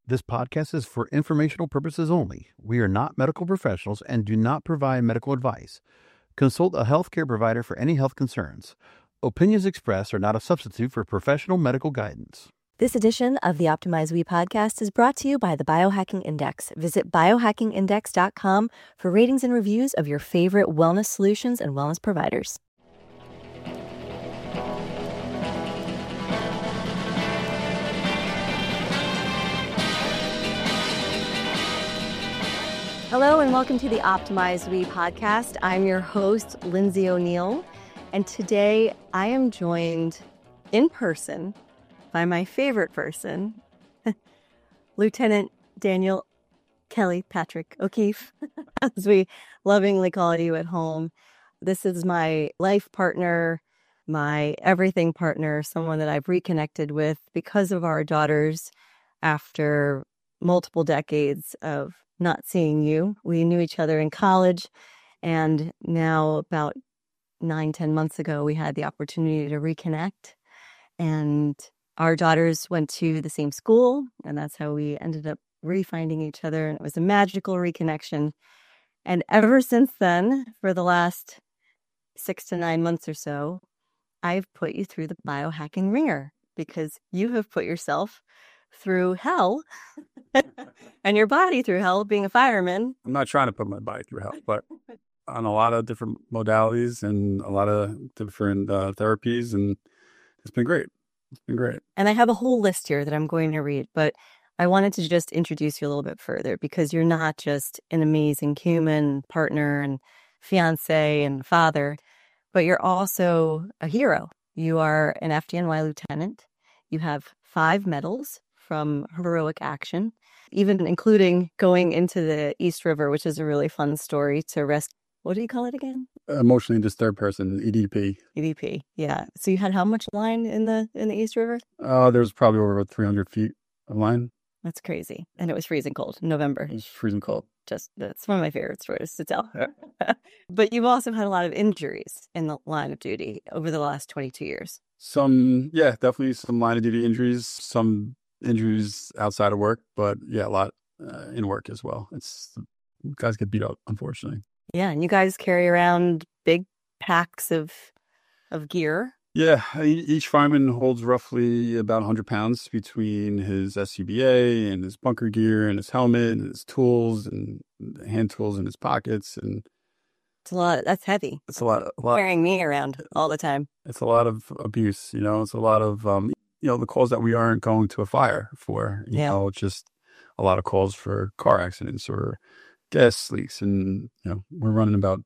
This podcast is for informational purposes only. We are not medical professionals and do not provide medical advice. Consult a healthcare provider for any health concerns. Opinions expressed are not a substitute for professional medical guidance. This edition of the Optimize We podcast is brought to you by the Biohacking Index. Visit biohackingindex.com for ratings and reviews of your favorite wellness solutions and wellness providers. Hello and welcome to the Optimize We podcast. I'm your host, Lindsay O'Neill, and today I am joined in person by my favorite person, Lieutenant Daniel Kelly Patrick O'Keefe, as we lovingly call you at home. This is my life partner, my everything partner, someone that I've reconnected with because of our daughters after multiple decades of not seeing you. We knew each other in college, and now about 9-10 months ago, we had the opportunity to reconnect, and our daughters went to the same school, and that's how we ended up refinding each other, and it was a magical reconnection. And ever since then, for the last 6 to 9 months or so, I've put you through the biohacking ringer because you have put yourself through hell and your body through hell being a fireman. I'm not trying to put my body through hell, but on a lot of different modalities and a lot of different therapies, and it's been great. It's been great. And I have a whole list here that I'm going to read, but I wanted to just introduce you a little bit further because you're not just an amazing human partner and fiance and father, but you're also a hero. You are an FDNY lieutenant. You have 5 medals from heroic action, even including going into the East River, which is a really fun story to rescue. What do you call it again? Emotionally disturbed person, EDP. EDP, yeah. So you had how much line in the East River? There was probably over 300 feet of line. That's crazy. And it was freezing cold in November. It was freezing cold. That's one of my favorite stories to tell. But you've also had a lot of injuries in the line of duty over the last 22 years. Definitely some line of duty injuries, some injuries outside of work, but yeah, a lot in work as well. Guys get beat up, unfortunately. Yeah, and you guys carry around big packs of gear. Yeah, each fireman holds roughly about 100 pounds between his SCBA and his bunker gear and his helmet and his tools and hand tools in his pockets. And it's a lot. That's heavy. It's a lot. Carrying me around all the time. It's a lot of abuse, It's a lot of, the calls that we aren't going to a fire for, just a lot of calls for car accidents or gas leaks. And, we're running about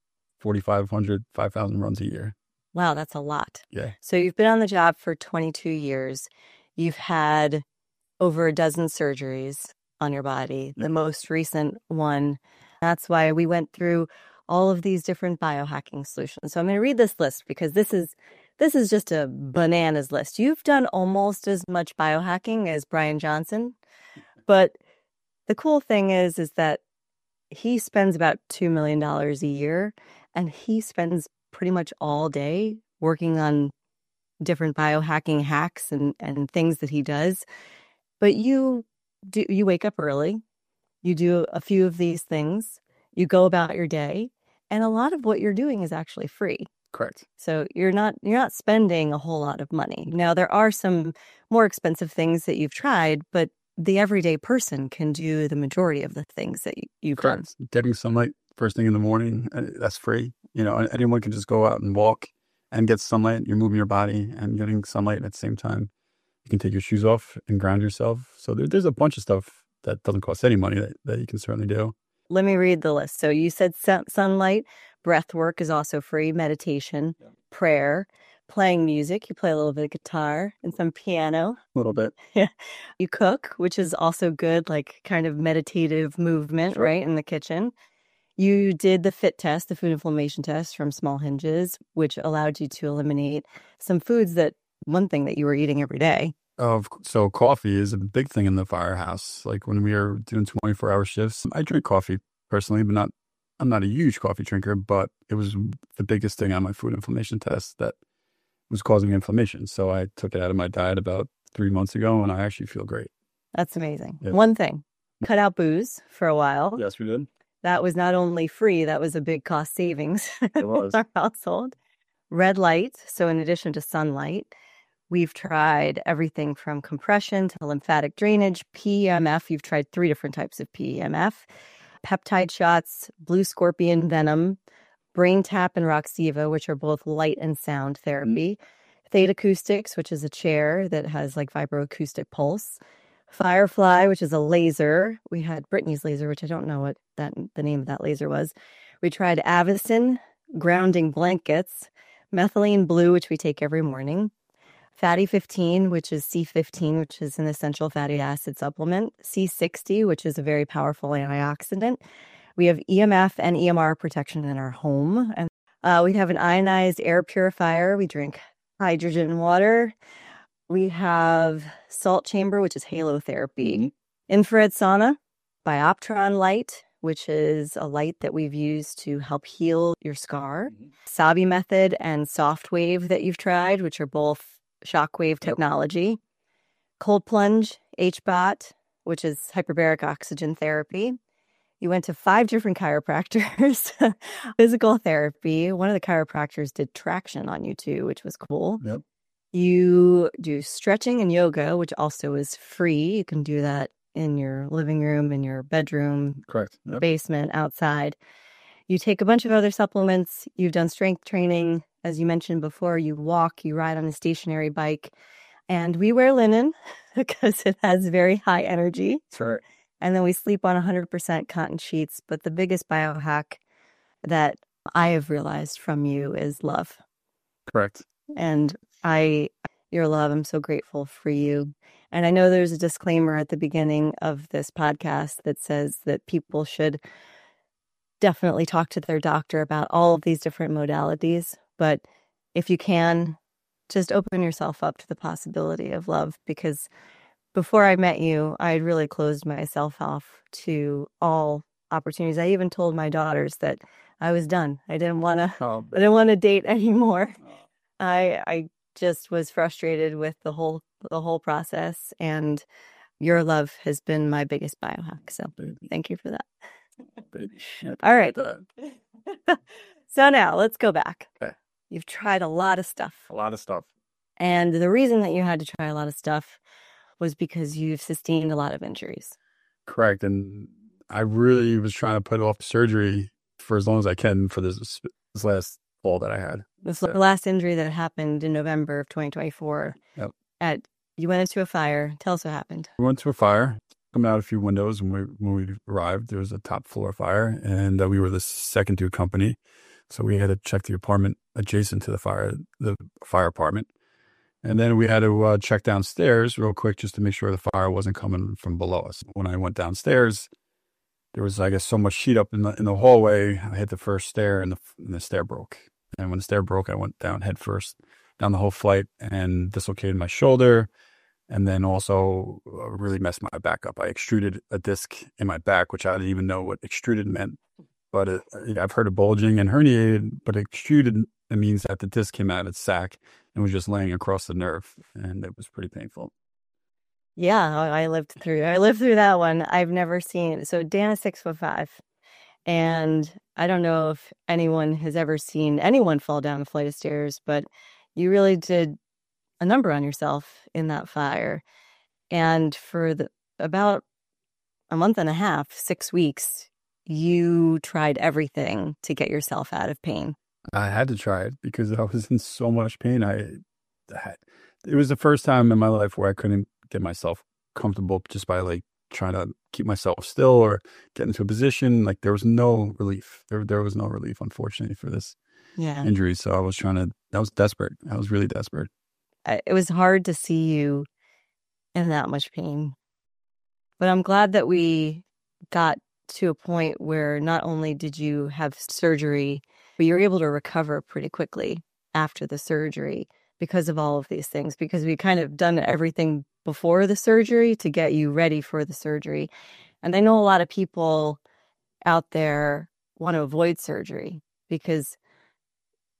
4,500, 5,000 runs a year. Wow, that's a lot. Yeah. So you've been on the job for 22 years. You've had over a dozen surgeries on your body. The most recent one. That's why we went through all of these different biohacking solutions. So I'm going to read this list because this is just a bananas list. You've done almost as much biohacking as Brian Johnson. But the cool thing is that he spends about $2 million a year, and he spends pretty much all day working on different biohacking hacks and things that he does. But you wake up early, you do a few of these things, you go about your day, and a lot of what you're doing is actually free. Correct. So you're not spending a whole lot of money. Now, there are some more expensive things that you've tried, but the everyday person can do the majority of the things that you've done. Getting sunlight first thing in the morning, that's free. Anyone can just go out and walk and get sunlight. You're moving your body and getting sunlight at the same time. You can take your shoes off and ground yourself. So there's a bunch of stuff that doesn't cost any money that you can certainly do. Let me read the list. So you said sunlight, breath work is also free, meditation, prayer, playing music. You play a little bit of guitar and some piano. A little bit. Yeah. You cook, which is also good, like kind of meditative movement, Sure. Right, in the kitchen. You did the FIT test, the food inflammation test from Small Hinges, which allowed you to eliminate some foods one thing that you were eating every day. So coffee is a big thing in the firehouse. Like when we are doing 24-hour shifts, I drink coffee personally, but I'm not a huge coffee drinker, but it was the biggest thing on my food inflammation test that was causing inflammation. So I took it out of my diet about 3 months ago, and I actually feel great. That's amazing. Yes. One thing, cut out booze for a while. Yes, we did. That was not only free, that was a big cost savings It was. in our household. Red light. So in addition to sunlight, we've tried everything from compression to lymphatic drainage, PEMF. You've tried 3 different types of PEMF, peptide shots, blue scorpion venom, brain tap, and Roxiva, which are both light and sound therapy. Theta acoustics, which is a chair that has like vibroacoustic pulse. Firefly, which is a laser. We had Brittany's laser, which I don't know what the name of that laser was. We tried Avicin, grounding blankets, methylene blue, which we take every morning, Fatty 15, which is C15, which is an essential fatty acid supplement, C60, which is a very powerful antioxidant. We have EMF and EMR protection in our home. And we have an ionized air purifier. We drink hydrogen water. We have salt chamber, which is halotherapy, infrared sauna, Bioptron light, which is a light that we've used to help heal your scar, Sabi method and soft wave that you've tried, which are both shockwave technology, cold plunge, HBOT, which is hyperbaric oxygen therapy. You went to 5 different chiropractors, physical therapy. One of the chiropractors did traction on you too, which was cool. Yep. You do stretching and yoga, which also is free. You can do that in your living room, in your bedroom, Correct. Yep. basement, outside. You take a bunch of other supplements. You've done strength training. As you mentioned before, you walk, you ride on a stationary bike. And we wear linen because it has very high energy. That's right. And then we sleep on 100% cotton sheets. But the biggest biohack that I have realized from you is love. Correct. And your love, I'm so grateful for you. And I know there's a disclaimer at the beginning of this podcast that says that people should definitely talk to their doctor about all of these different modalities. But if you can, just open yourself up to the possibility of love, because before I met you, I had really closed myself off to all opportunities. I even told my daughters that I was done. I didn't want to date anymore. I just was frustrated with the whole process, and your love has been my biggest biohack. So thank you for that. All right. So now let's go back. Okay. You've tried a lot of stuff. A lot of stuff. And the reason that you had to try a lot of stuff was because you've sustained a lot of injuries. Correct. And I really was trying to put off surgery for as long as I can for this last fall that I had. This last injury that happened in November of 2024. Yep. You went into a fire. Tell us what happened. We went to a fire, coming out a few windows. When we arrived, there was a top floor fire, and we were the second to a company. So we had to check the apartment adjacent to the fire apartment. And then we had to check downstairs real quick just to make sure the fire wasn't coming from below us. When I went downstairs, there was, I guess, so much sheet up in the hallway. I hit the first stair, and the stair broke. And when the stair broke, I went down head first down the whole flight and dislocated my shoulder, and then also really messed my back up. I extruded a disc in my back, which I didn't even know what extruded meant. But I've heard of bulging and herniated, but extruded, it means that the disc came out of its sac and was just laying across the nerve, and it was pretty painful. Yeah, I lived through that one. I've never seen. So Dana's 6'5", and I don't know if anyone has ever seen anyone fall down a flight of stairs, but you really did a number on yourself in that fire. And for about a month and a half, 6 weeks, you tried everything to get yourself out of pain. I had to try it because I was in so much pain. It was the first time in my life where I couldn't get myself comfortable just by like trying to keep myself still or get into a position. Like there was no relief. There was no relief, unfortunately, for this injury. So I was desperate. I was really desperate. It was hard to see you in that much pain. But I'm glad that we got to a point where not only did you have surgery, but you were able to recover pretty quickly after the surgery because of all of these things, because we kind of done everything before the surgery to get you ready for the surgery. And I know a lot of people out there want to avoid surgery because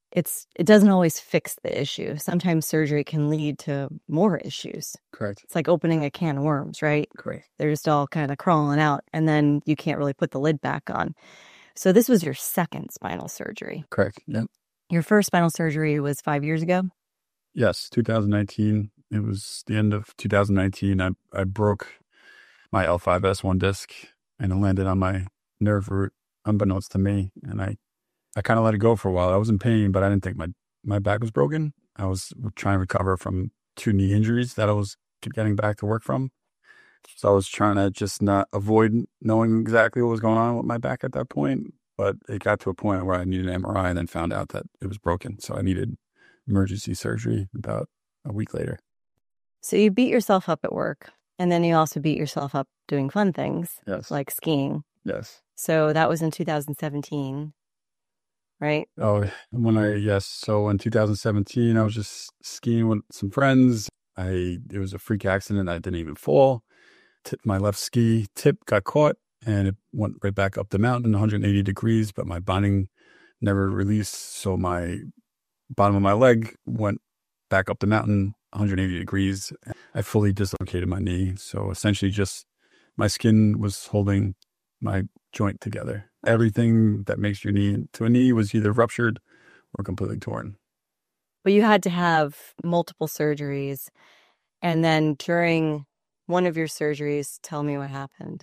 it doesn't always fix the issue. Sometimes surgery can lead to more issues. Correct. It's like opening a can of worms, right? Correct. They're just all kind of crawling out, and then you can't really put the lid back on. So this was your second spinal surgery. Correct. Yep. Your first spinal surgery was 5 years ago? Yes, 2019. It was the end of 2019. I broke my L5-S1 disc, and it landed on my nerve root, unbeknownst to me. And I kind of let it go for a while. I was in pain, but I didn't think my back was broken. I was trying to recover from 2 knee injuries that I was getting back to work from. So I was trying to just not avoid knowing exactly what was going on with my back at that point. But it got to a point where I needed an MRI and then found out that it was broken. So I needed emergency surgery about a week later. So you beat yourself up at work, and then you also beat yourself up doing fun things, Yes. like skiing. Yes. So that was in 2017, right? Oh, yes. So in 2017, I was just skiing with some friends. It was a freak accident. I didn't even fall. My left ski tip got caught and it went right back up the mountain, 180 degrees, but my binding never released. So my bottom of my leg went back up the mountain, 180 degrees. I fully dislocated my knee. So essentially just my skin was holding my joint together. Everything that makes your knee to a knee was either ruptured or completely torn. But you had to have multiple surgeries. And then during one of your surgeries, tell me what happened.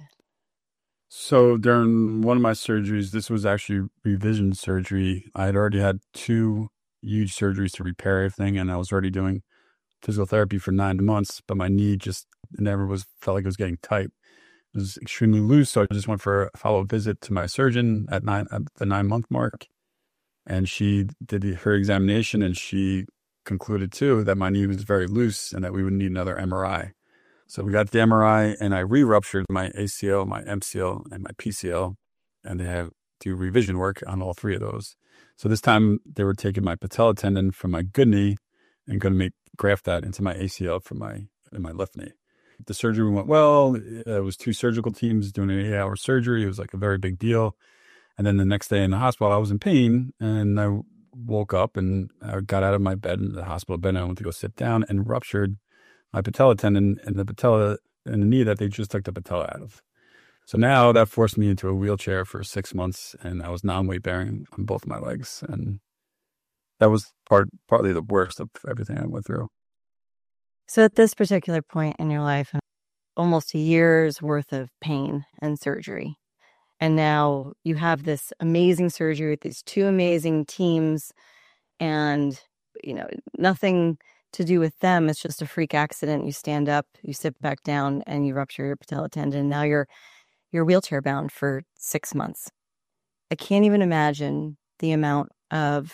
So during one of my surgeries, this was actually revision surgery. I had already had 2 huge surgeries to repair everything, and I was already doing physical therapy for 9 months, but my knee just felt like it was getting tight. It was extremely loose, so I just went for a follow-up visit to my surgeon at the 9-month mark, and she did her examination, and she concluded too that my knee was very loose and that we would need another MRI. So we got the MRI, and I re-ruptured my ACL, my MCL, and my PCL, and they had to do revision work on all 3 of those. So this time they were taking my patella tendon from my good knee and going to graft that into my ACL in my left knee. The surgery went well. It was 2 surgical teams doing an 8-hour surgery. It was like a very big deal. And then the next day in the hospital, I was in pain, and I woke up and I got out of my bed in the hospital bed, and I went to go sit down and ruptured my patella tendon and the patella and the knee that they just took the patella out of. So now that forced me into a wheelchair for 6 months, and I was non-weight bearing on both my legs. And that was partly the worst of everything I went through. So at this particular point in your life, almost a year's worth of pain and surgery. And now you have this amazing surgery with these 2 amazing teams, and, nothing to do with them. It's just a freak accident. You stand up, you sit back down, and you rupture your patella tendon. Now you're wheelchair bound for 6 months. I can't even imagine the amount of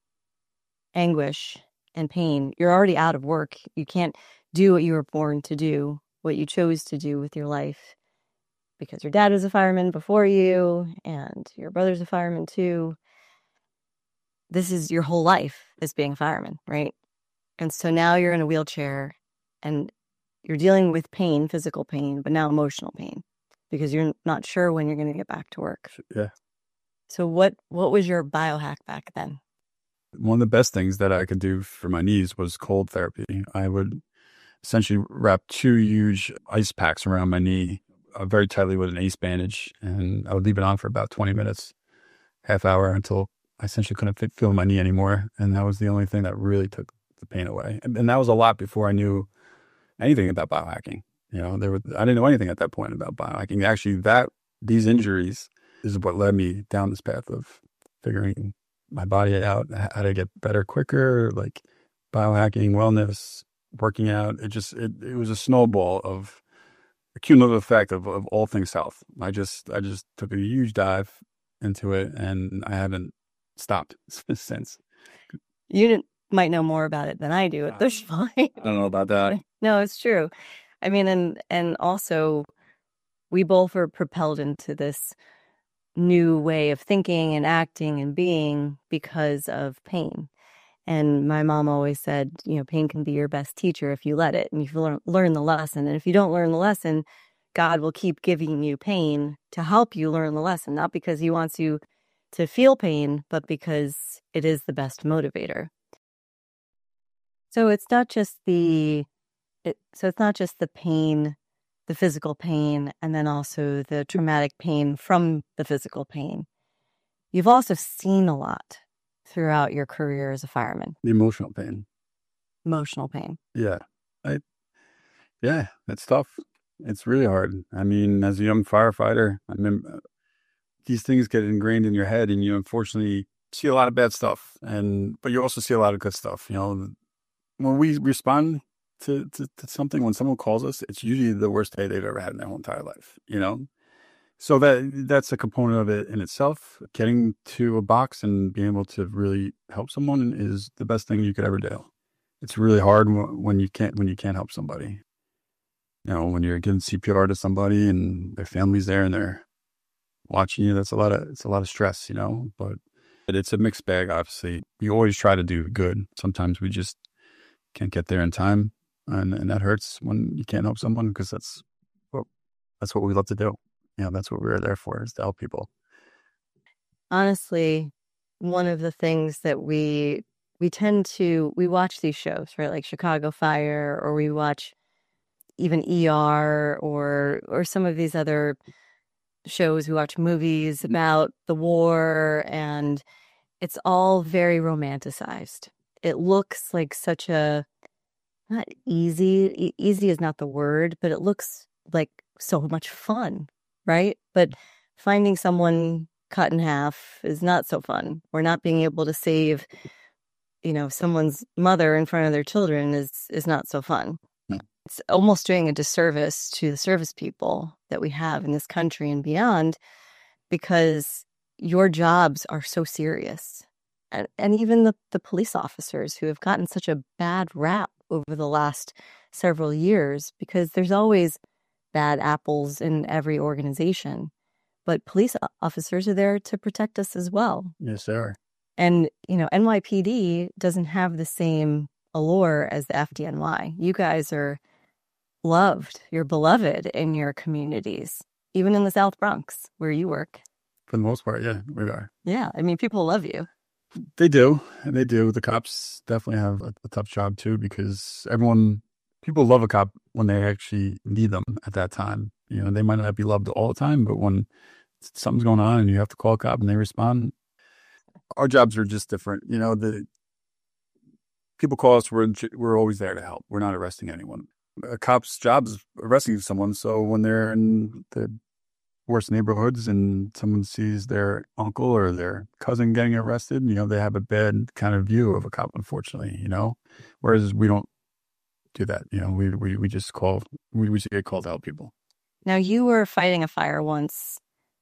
anguish and pain. You're already out of work. You can't do what you were born to do, what you chose to do with your life, because your dad was a fireman before you and your brother's a fireman too. This is your whole life as being a fireman, right? And so now you're in a wheelchair and you're dealing with pain, physical pain, but now emotional pain, because you're not sure when you're going to get back to work. Yeah. So what was your biohack back then? One of the best things that I could do for my knees was cold therapy. I would essentially wrap 2 huge ice packs around my knee very tightly with an ACE bandage, and I would leave it on for about 20 minutes, half hour, until I essentially couldn't feel my knee anymore. And that was the only thing that really took the pain away. And that was a lot before I knew anything about biohacking. I didn't know anything at that point about biohacking. Actually, these injuries is what led me down this path of figuring my body out, how to get better quicker, like biohacking, wellness, working out. It was a snowball of a cumulative effect of all things health. I just took a huge dive into it, and I haven't stopped since. You might know more about it than I do at this point. I don't know about that. No, it's true. I mean, and also we both were propelled into this new way of thinking and acting and being because of pain. And my mom always said, pain can be your best teacher if you let it, and if you learn the lesson. And if you don't learn the lesson, God will keep giving you pain to help you learn the lesson, not because he wants you to feel pain, but because it is the best motivator. So it's not just the pain, the physical pain, and then also the traumatic pain from the physical pain. You've also seen a lot throughout your career as a fireman. The emotional pain. Emotional pain. Yeah. Yeah, it's tough. It's really hard. I mean, as a young firefighter, I mean, these things get ingrained in your head, and you unfortunately see a lot of bad stuff, but you also see a lot of good stuff. You know, when we respond to something, when someone calls us, it's usually the worst day they've ever had in their whole entire life, you know? So that's a component of it in itself. Getting to a box and being able to really help someone is the best thing you could ever do. It's really hard when you can't help somebody. You know, when you're giving CPR to somebody and their family's there and they're watching you, it's a lot of stress, you know, but it's a mixed bag. Obviously, we always try to do good. Sometimes we just can't get there in time. And that hurts when you can't help someone, because that's what we love to do. You know, that's what we're there for, is to help people. Honestly, one of the things that we watch these shows, right? Like Chicago Fire, or we watch even ER or some of these other shows. We watch movies about the war, and it's all very romanticized. It looks like such a, not easy is not the word, but it looks like so much fun, right? But finding someone cut in half is not so fun. Or not being able to save, you know, someone's mother in front of their children is not so fun. It's almost doing a disservice to the service people that we have in this country and beyond, because your jobs are so serious. And even the police officers, who have gotten such a bad rap over the last several years, because there's always bad apples in every organization. But police officers are there to protect us as well. Yes, they are. And, you know, NYPD doesn't have the same allure as the FDNY. You guys are loved. You're beloved in your communities, even in the South Bronx where you work. For the most part, yeah, we are. Yeah, I mean, people love you. They do. The cops definitely have a tough job too, because people love a cop when they actually need them at that time. You know, they might not be loved all the time, but when something's going on and you have to call a cop and they respond, our jobs are just different. You know, the people call us, we're always there to help. We're not arresting anyone. A cop's job is arresting someone. So when they're in the worst neighborhoods and someone sees their uncle or their cousin getting arrested, you know, they have a bad kind of view of a cop, unfortunately, you know, whereas we don't do that. You know, we just get called to help people. Now, you were fighting a fire once,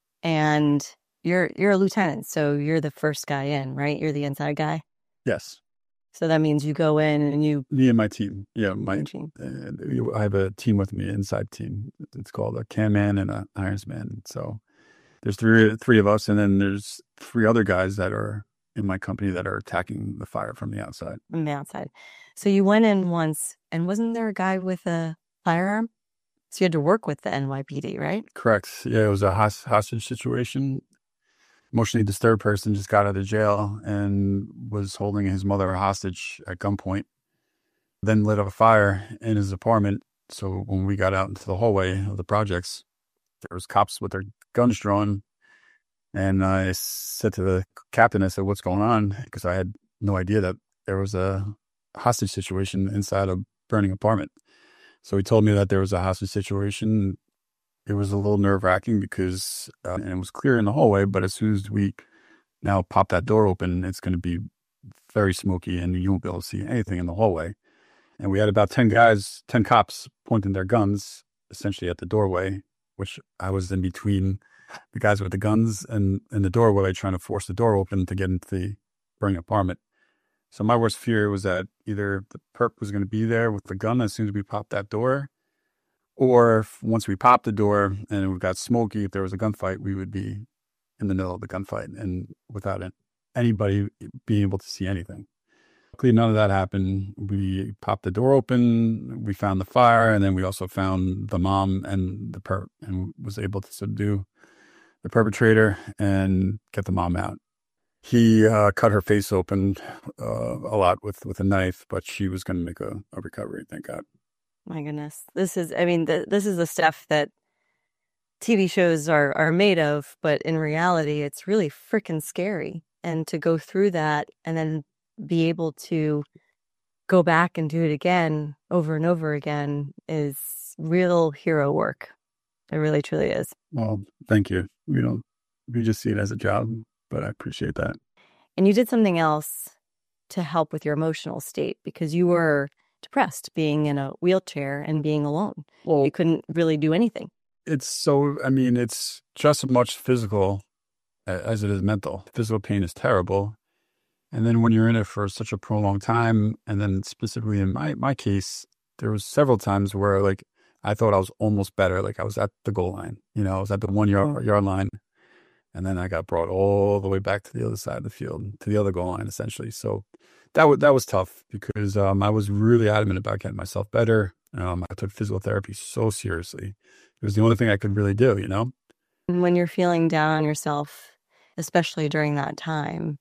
and you're a lieutenant, so you're the first guy in, right? You're the inside guy. Yes. So that means you go in and me and my team. Yeah, my team. I have a team with me, inside team. It's called a Can Man and a Irons Man. So there's three of us, and then there's 3 other guys that are in my company that are attacking the fire from the outside. From the outside. So you went in once, and wasn't there a guy with a firearm? So you had to work with the NYPD, right? Correct. Yeah, it was a hostage situation. Emotionally disturbed person just got out of jail and was holding his mother hostage at gunpoint. Then lit up a fire in his apartment. So when we got out into the hallway of the projects, there was cops with their guns drawn. And I said to the captain, I said, "What's going on?" Because I had no idea that there was a hostage situation inside a burning apartment. So he told me that there was a hostage situation. It was a little nerve-wracking because and it was clear in the hallway, but as soon as we now pop that door open, it's going to be very smoky and you won't be able to see anything in the hallway. And we had about 10 cops pointing their guns essentially at the doorway, which I was in between the guys with the guns and the doorway, trying to force the door open to get into the burning apartment. So my worst fear was that either the perp was going to be there with the gun as soon as we popped that door, or once we popped the door and it got smoky, if there was a gunfight, we would be in the middle of the gunfight and without anybody being able to see anything. Luckily, none of that happened. We popped the door open, we found the fire, and then we also found the mom and the perp, and was able to subdue the perpetrator and get the mom out. He cut her face open a lot with a knife, but she was going to make a recovery, thank God. My goodness. This is, I mean, this is the stuff that TV shows are made of, but in reality, it's really freaking scary. And to go through that and then be able to go back and do it again over and over again is real hero work. It really, truly is. Well, thank you. We just see it as a job, but I appreciate that. And you did something else to help with your emotional state because you were depressed being in a wheelchair and being alone. Well, You couldn't really do anything. it's just as much physical as it is mental. Physical pain is terrible. And then when you're in it for such a prolonged time, and then specifically in my case, there was several times where like I thought I was almost better. Like I was at the goal line, I was at the 1 yard line. And then I got brought all the way back to the other side of the field, to the other goal line, essentially. So that was tough because I was really adamant about getting myself better. I took physical therapy so seriously. It was the only thing I could really do, And when you're feeling down on yourself, especially during that time,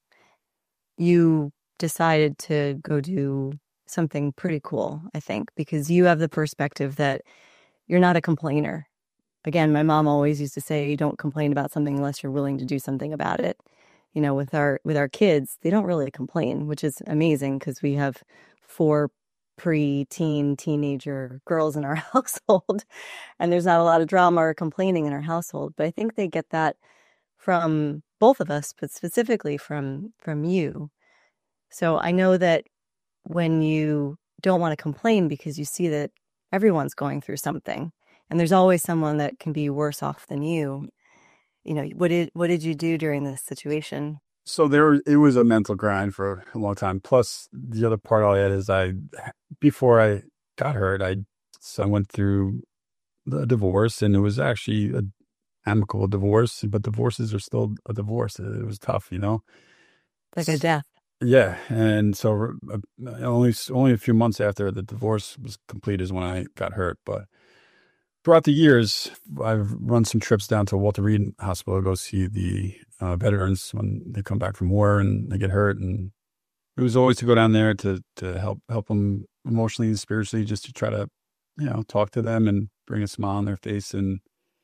you decided to go do something pretty cool, I think, because you have the perspective that you're not a complainer. Again, my mom always used to say, you don't complain about something unless you're willing to do something about it. With our kids, they don't really complain, which is amazing because we have 4 teenager girls in our household, and there's not a lot of drama or complaining in our household. But I think they get that from both of us, but specifically from you. So I know that when you don't want to complain because you see that everyone's going through something, and there's always someone that can be worse off than you. What did you do during this situation? So it was a mental grind for a long time. Plus, the other part I'll add is before I got hurt, I went through the divorce, and it was actually an amicable divorce, but divorces are still a divorce. It was tough, Like a death. Yeah, and so only a few months after the divorce was complete is when I got hurt, but throughout the years, I've run some trips down to Walter Reed Hospital to go see the veterans when they come back from war and they get hurt. And it was always to go down there to help them emotionally and spiritually, just to try to, talk to them and bring a smile on their face. And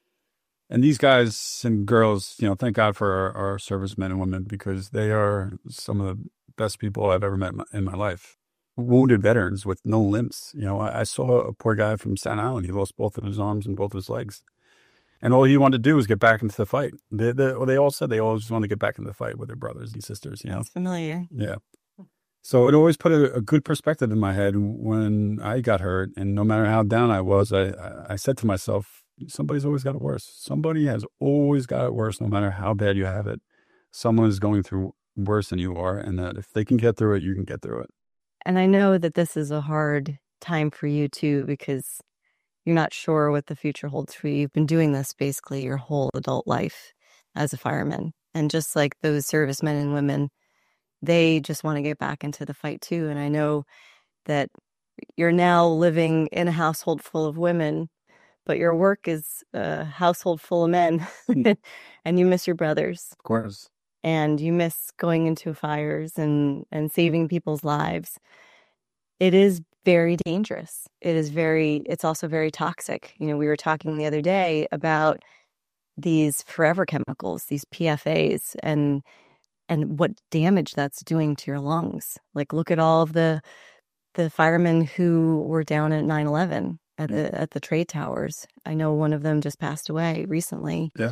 these guys and girls, thank God for our servicemen and women, because they are some of the best people I've ever met in my life. Wounded veterans with no limbs. I saw a poor guy from Staten Island. He lost both of his arms and both of his legs. And all he wanted to do was get back into the fight. They all said they always want to get back into the fight with their brothers and sisters, That's familiar. Yeah. So it always put a good perspective in my head when I got hurt. And no matter how down I was, I said to myself, somebody's always got it worse. Somebody has always got it worse, no matter how bad you have it. Someone is going through worse than you are. And that if they can get through it, you can get through it. And I know that this is a hard time for you too, because you're not sure what the future holds for you. You've been doing this basically your whole adult life as a fireman. And just like those servicemen and women, they just want to get back into the fight too. And I know that you're now living in a household full of women, but your work is a household full of men. And you miss your brothers. Of course. And you miss going into fires and saving people's lives. It is very dangerous. It's also very toxic. We were talking the other day about these forever chemicals, these PFAs, and what damage that's doing to your lungs. Like, look at all of the firemen who were down at 9/11 at the trade towers. I know one of them just passed away recently. Yeah.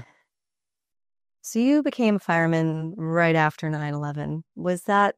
So you became a fireman right after 9/11. Was that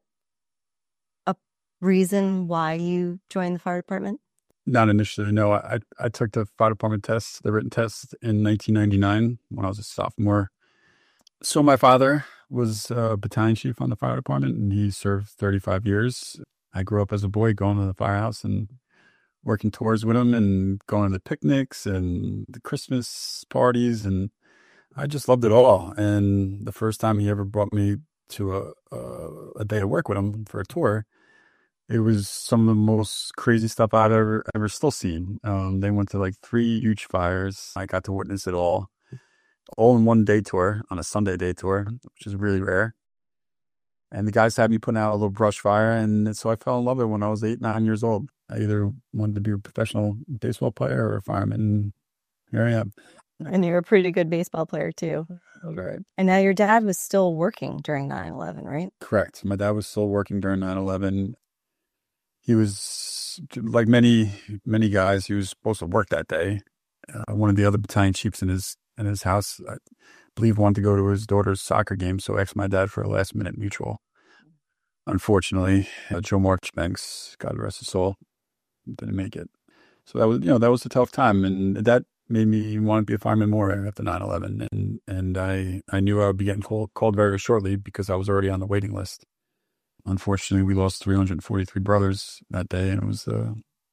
a reason why you joined the fire department? Not initially, no. I took the fire department test, the written test, in 1999 when I was a sophomore. So my father was a battalion chief on the fire department, and he served 35 years. I grew up as a boy going to the firehouse and working tours with him and going to the picnics and the Christmas parties, and I just loved it all. And the first time he ever brought me to a day of work with him for a tour, it was some of the most crazy stuff I've ever still seen. They went to like 3 huge fires. I got to witness it all in one day tour, on a Sunday day tour, which is really rare. And the guys had me putting out a little brush fire. And so I fell in love with it when I was 8, 9 years old. I either wanted to be a professional baseball player or a fireman. And here I am. And you're a pretty good baseball player too. All right. And now your dad was still working during 9/11, right? Correct. My dad was still working during 9/11. He was, like many guys, he was supposed to work that day. One of the other battalion chiefs in his house, I believe, wanted to go to his daughter's soccer game, so asked my dad for a last-minute mutual. Unfortunately, Joe Marchbanks, God rest his soul, didn't make it. So that was a tough time, and that made me want to be a fireman more after 9/11. And I knew I would be getting called very shortly because I was already on the waiting list. Unfortunately, we lost 343 brothers that day, and it was the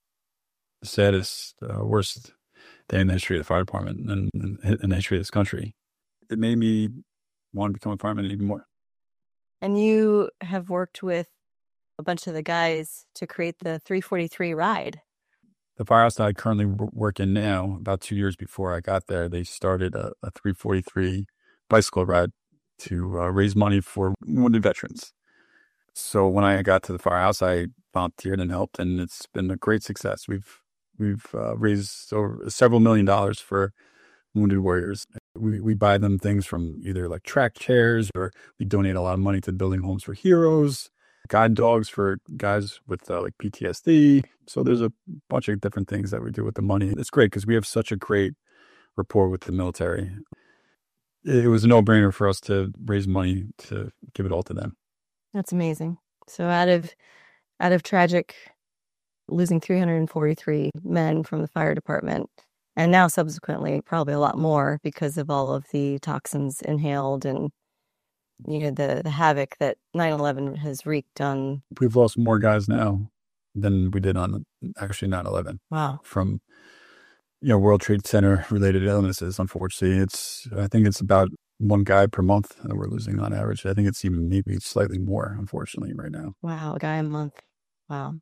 saddest, worst day in the history of the fire department and in the history of this country. It made me want to become a fireman even more. And you have worked with a bunch of the guys to create the 343 ride. The firehouse that I currently work in now, about 2 years before I got there, they started a 343 bicycle ride to raise money for wounded veterans. So when I got to the firehouse, I volunteered and helped, and it's been a great success. We've raised over several $1 million for wounded warriors. We buy them things from either like track chairs, or we donate a lot of money to building homes for heroes, guide dogs for guys with like PTSD. So there's a bunch of different things that we do with the money. It's great because we have such a great rapport with the military. It was a no-brainer for us to raise money to give it all to them. That's amazing. So out of tragic losing 343 men from the fire department, and now subsequently probably a lot more because of all of the toxins inhaled and the havoc that 9/11 has wreaked on. We've lost more guys now than we did on actually 9/11. Wow. From World Trade Center related illnesses. Unfortunately, I think it's about one guy per month that we're losing on average. I think it's even maybe slightly more, unfortunately, right now. Wow, a guy a month. Wow.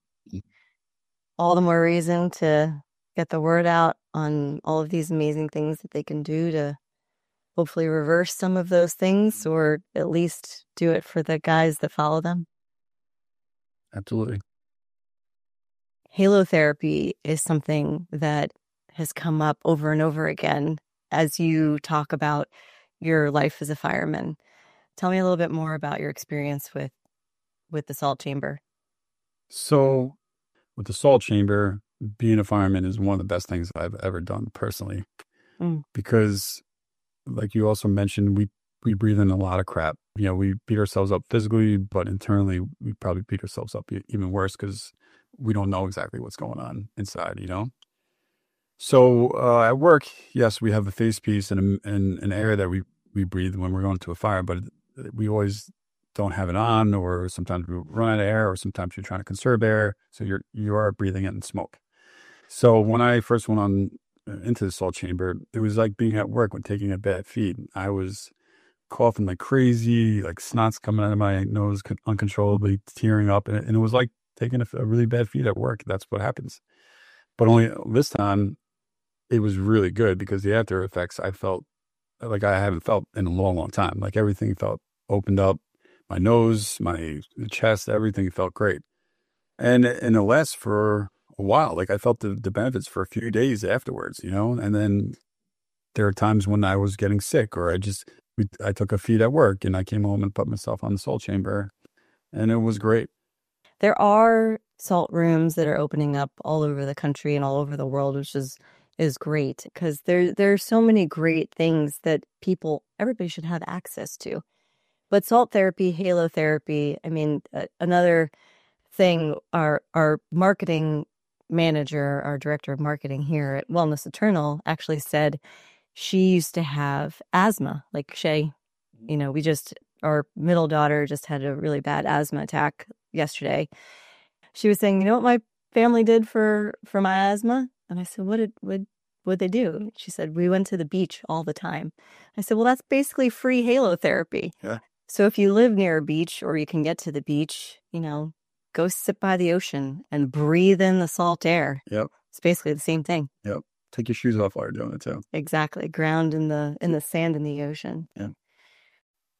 All the more reason to get the word out on all of these amazing things that they can do to hopefully reverse some of those things, or at least do it for the guys that follow them. Absolutely. Halotherapy is something that has come up over and over again as you talk about your life as a fireman. Tell me a little bit more about your experience with the salt chamber. So with the salt chamber, being a fireman is one of the best things I've ever done personally. Because like you also mentioned, we breathe in a lot of crap. We beat ourselves up physically, but internally we probably beat ourselves up even worse because we don't know exactly what's going on inside, So at work, yes, we have a face piece and an air that we breathe when we're going to a fire, but we always don't have it on, or sometimes we run out of air, or sometimes you're trying to conserve air, so you are breathing in smoke. So when I first went on into the salt chamber, it was like being at work when taking a bad feed. I was coughing like crazy, like snot's coming out of my nose uncontrollably, tearing up, and it was like taking a really bad feed at work. That's what happens. But only this time, it was really good because the after effects I felt like I haven't felt in a long, long time. Like everything felt opened up, my nose, my chest, everything felt great. And it lasts for a while. Like I felt the benefits for a few days afterwards, and then there are times when I was getting sick, or I took a feed at work and I came home and put myself on the salt chamber, and it was great. There are salt rooms that are opening up all over the country and all over the world, which is great because there are so many great things that everybody should have access to. But salt therapy, halotherapy, I mean, another thing, our marketing manager, our director of marketing here at Wellness Eternal actually said she used to have asthma. Like Shay, our middle daughter just had a really bad asthma attack yesterday. She was saying, what my family did for my asthma? And I said, what'd they do? She said, we went to the beach all the time. I said, well, that's basically free halotherapy. Yeah. So if you live near a beach or you can get to the beach, go sit by the ocean and breathe in the salt air. Yep. It's basically the same thing. Yep. Take your shoes off while you're doing it too. Exactly. Ground in the sand in the ocean. Yeah.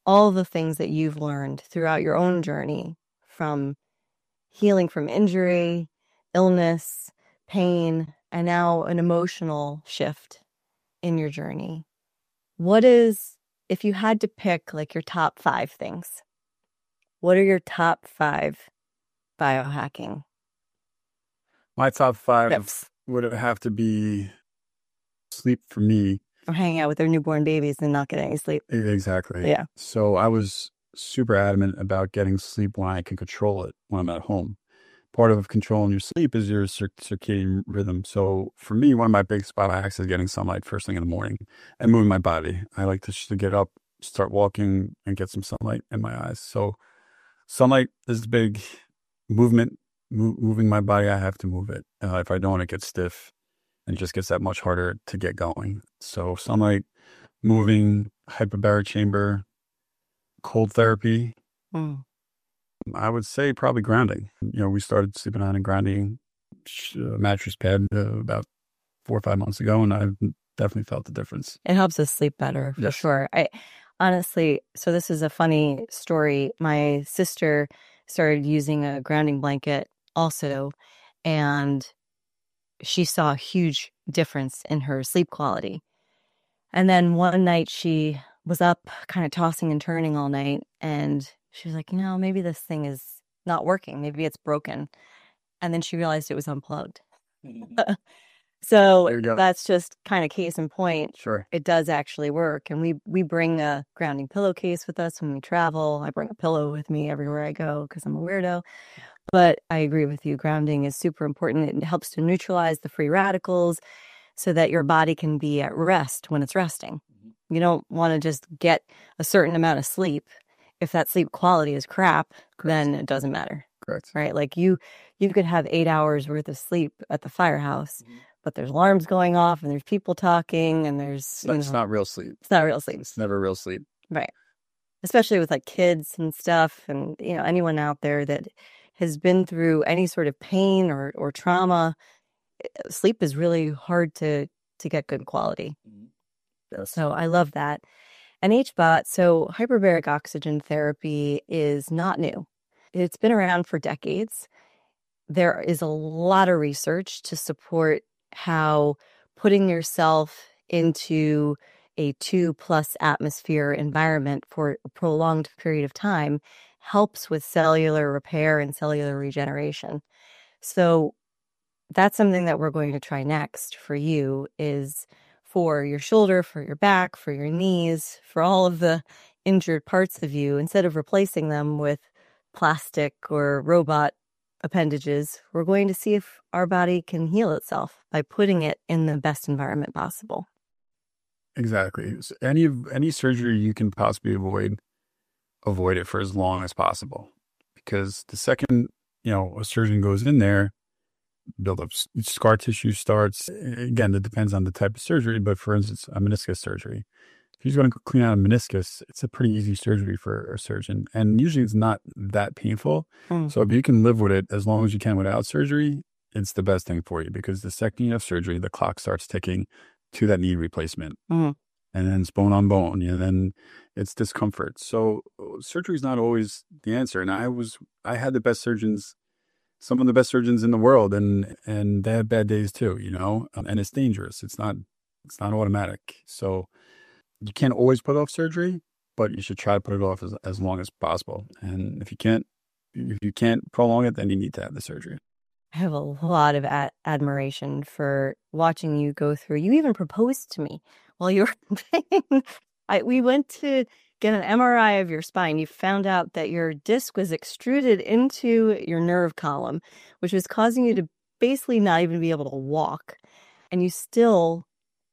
all the things that you've learned throughout your own journey, from healing from injury, illness, pain, and now an emotional shift in your journey. What is, if you had to pick like your top 5 things, what are your top 5 biohacking My top 5 tips? would have to be sleep for me. Or hanging out with their newborn babies and not getting any sleep. Exactly. Yeah. So I was super adamant about getting sleep when I can control it when I'm at home. Part of controlling your sleep is your circadian rhythm. So for me, one of my biggest biohacks is getting sunlight first thing in the morning and moving my body. I like to get up, start walking, and get some sunlight in my eyes. So sunlight is big. Movement, moving my body, I have to move it. If I don't, it gets stiff and it just gets that much harder to get going. So sunlight, moving, hyperbaric chamber, cold therapy. I would say probably grounding. We started sleeping on a grounding mattress pad about 4 or 5 months ago, and I've definitely felt the difference. It helps us sleep better, for sure. I honestly, so this is a funny story. My sister started using a grounding blanket also, and she saw a huge difference in her sleep quality. And then one night she was up kind of tossing and turning all night, and she was like, maybe this thing is not working. Maybe it's broken. And then she realized it was unplugged. So that's just kind of case in point. Sure. It does actually work. And we bring a grounding pillowcase with us when we travel. I bring a pillow with me everywhere I go because I'm a weirdo. But I agree with you. Grounding is super important. It helps to neutralize the free radicals so that your body can be at rest when it's resting. You don't want to just get a certain amount of sleep. If that sleep quality is crap, then it doesn't matter. Correct. Right? Like you could have 8 hours worth of sleep at the firehouse, but there's alarms going off and there's people talking and there's... It's not real sleep. It's not real sleep. It's never real sleep. Right. Especially with like kids and stuff and, anyone out there that has been through any sort of pain or trauma, sleep is really hard to get good quality. So I love that. And HBOT, so hyperbaric oxygen therapy, is not new. It's been around for decades. There is a lot of research to support how putting yourself into a 2+ atmosphere environment for a prolonged period of time helps with cellular repair and cellular regeneration. So that's something that we're going to try next for you, is for your shoulder, for your back, for your knees, for all of the injured parts of you. Instead of replacing them with plastic or robot appendages, we're going to see if our body can heal itself by putting it in the best environment possible. Exactly. So any surgery you can possibly avoid it for as long as possible. Because the second, a surgeon goes in there, build up scar tissue starts. Again, it depends on the type of surgery, but for instance, a meniscus surgery. If you're going to clean out a meniscus, it's a pretty easy surgery for a surgeon. And usually it's not that painful. So if you can live with it as long as you can without surgery, it's the best thing for you, because the second you have surgery, the clock starts ticking to that knee replacement. And then it's bone on bone, and then it's discomfort. So surgery is not always the answer. And I had the best surgeons, some of the best surgeons in the world, and they have bad days too, and it's dangerous. It's not automatic. So you can't always put off surgery, but you should try to put it off as long as possible. And if you can't prolong it, then you need to have the surgery. I have a lot of admiration for watching you go through. You even proposed to me while you were in pain. We went to get an MRI of your spine. You found out that your disc was extruded into your nerve column, which was causing you to basically not even be able to walk. And you still,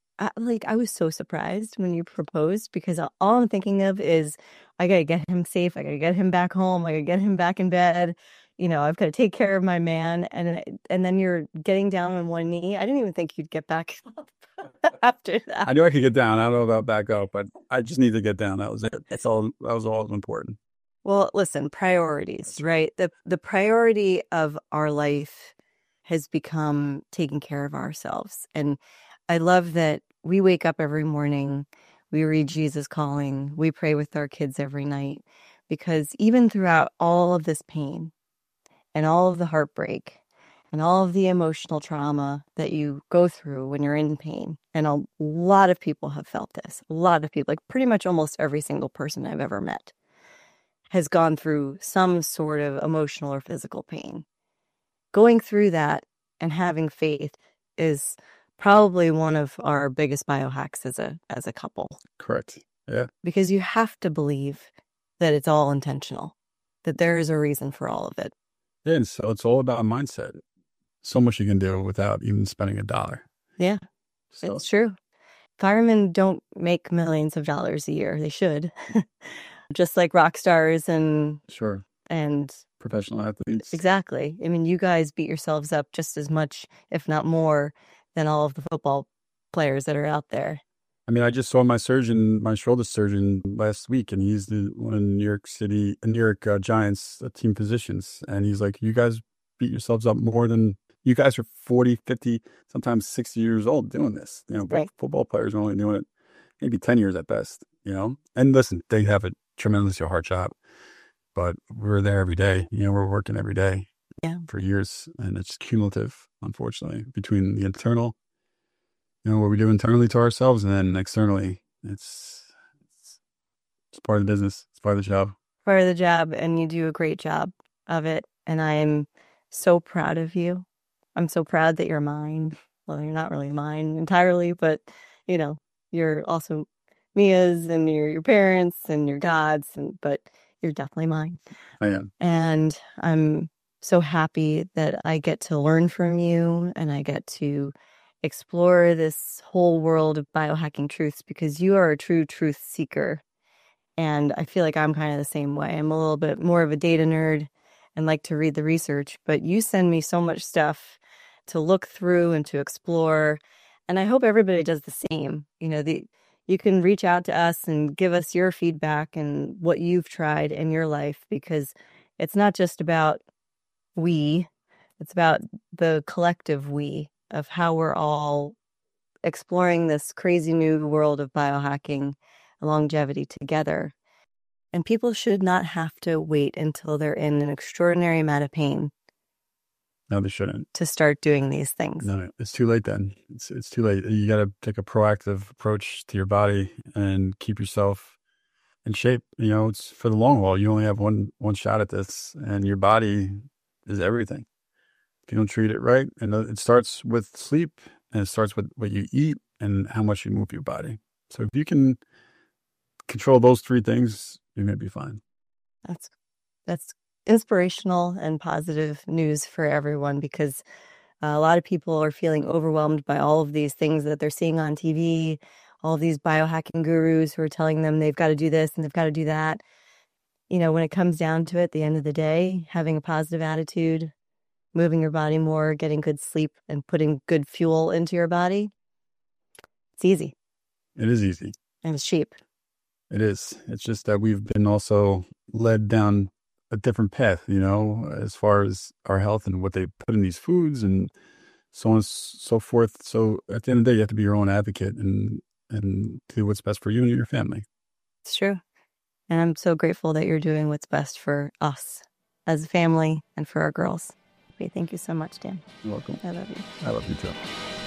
I was so surprised when you proposed, because all I'm thinking of is, I got to get him safe. I got to get him back home. I got to get him back in bed. I've got to take care of my man. And then you're getting down on one knee. I didn't even think you'd get back up after that. I knew I could get down. I don't know about back up, but I just need to get down. That was it. That was all important. Well, listen, priorities, right? The priority of our life has become taking care of ourselves. And I love that we wake up every morning We read Jesus Calling. We pray with our kids every night, because even throughout all of this pain and all of the heartbreak and all of the emotional trauma that you go through when you're in pain, and a lot of people have felt this, a lot of people, like pretty much almost every single person I've ever met has gone through some sort of emotional or physical pain. Going through that and having faith is probably one of our biggest biohacks as a couple. Correct. Yeah. Because you have to believe that it's all intentional, that there is a reason for all of it. Yeah, and so it's all about mindset. So much you can do without even spending $1. Yeah, So it's true. Firemen don't make millions of dollars a year. They should. Just like rock stars and sure, professional athletes. Exactly. I mean, you guys beat yourselves up just as much, if not more, than all of the football players that are out there. I mean, I just saw my shoulder surgeon last week, and he's one of the New York Giants team physicians. And he's like, you guys beat yourselves up more than, you guys are 40, 50, sometimes 60 years old doing this. But Right. Football players are only doing it maybe 10 years at best, And listen, they have a tremendously hard job, but we're there every day. We're working every day for years, and it's cumulative, unfortunately, between the internal, what we do internally to ourselves, and then externally. It's part of the business. It's part of the job. Part of the job, and you do a great job of it. And I'm so proud of you. I'm so proud that you're mine. Well, you're not really mine entirely, but you're also Mia's, and you're your parents and your God's, but you're definitely mine. I am. And I'm so happy that I get to learn from you, and I get to explore this whole world of biohacking truths, because you are a true truth seeker. And I feel like I'm kind of the same way. I'm a little bit more of a data nerd and like to read the research, but you send me so much stuff to look through and to explore. And I hope everybody does the same. You can reach out to us and give us your feedback and what you've tried in your life, because it's not just about it's about the collective we of how we're all exploring this crazy new world of biohacking and longevity together. And people should not have to wait until they're in an extraordinary amount of pain. No, they shouldn't. To start doing these things. No, it's too late then. It's too late. You got to take a proactive approach to your body and keep yourself in shape. It's for the long haul. You only have one shot at this, and your body is everything. If you don't treat it right, and it starts with sleep, and it starts with what you eat and how much you move your body. So if you can control those 3 things, you're going to be fine. That's inspirational and positive news for everyone, because a lot of people are feeling overwhelmed by all of these things that they're seeing on TV, all of these biohacking gurus who are telling them they've got to do this and they've got to do that. When it comes down to it, at the end of the day, having a positive attitude, moving your body more, getting good sleep, and putting good fuel into your body, it's easy. It is easy. And it's cheap. It is. It's just that we've been also led down a different path, as far as our health and what they put in these foods and so on and so forth. So at the end of the day, you have to be your own advocate and do what's best for you and your family. It's true. And I'm so grateful that you're doing what's best for us as a family and for our girls. Okay, thank you so much, Dan. You're welcome. I love you. I love you too.